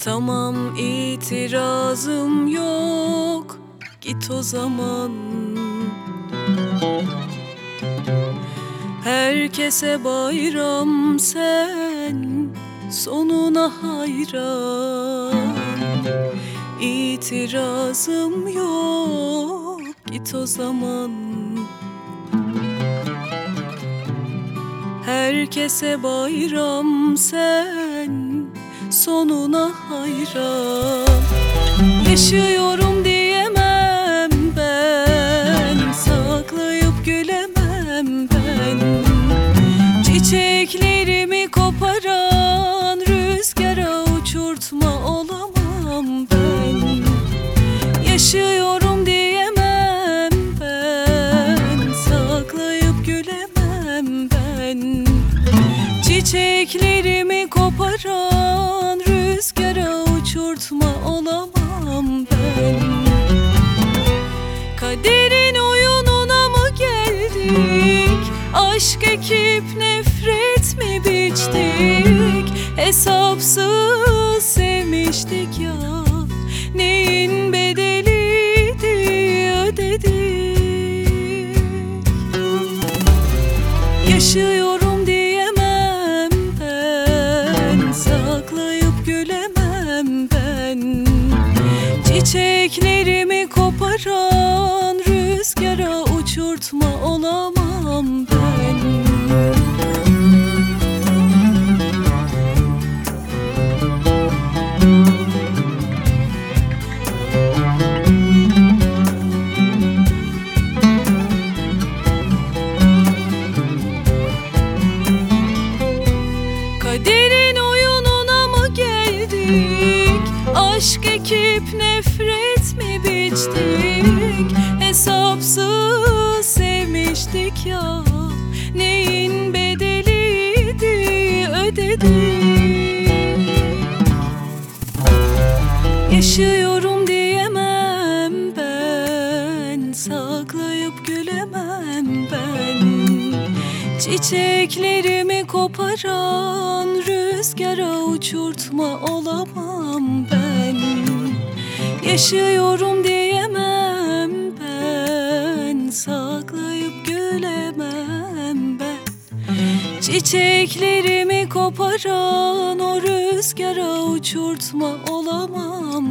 Tamam, itirazım yok, git o zaman. Herkese bayram, sen sonuna hayran. İtirazım yok, git o zaman. Herkese bayram, sen sonuna hayran. Yaşıyorum diyemem ben, saklayıp gülemem ben. Çiçeklerimi koparan rüzgara uçurtma olamam ben. Yaşıyorum diyemem ben, saklayıp gülemem ben. Çiçeklerimi koparan rüzgara uçurtma olamam ben. Kaderin oyununa mı geldik? Aşk ekip nefret mi biçtik? Hesapsız sevmiştik ya, neyin bedeliydi ödedik. Yaşıyorum diyemem ben, saklayıp gülemem ben. Çiçeklerimi koparan rüzgara uçurtma olamam ben. Kaderin oyununa mı geldik? Aşk ekip nefret mi biçtik? Hesapsız sevmiştik ya, neyin bedeliydi ödedik. Yaşıyorum diyemem ben, saklayıp gülemem ben. Çiçeklerimi koparan rüzgara uçurtma olamam ben. Yaşıyorum diyemem ben, saklayıp gülemem ben. Çiçeklerimi koparan o rüzgara uçurtma olamam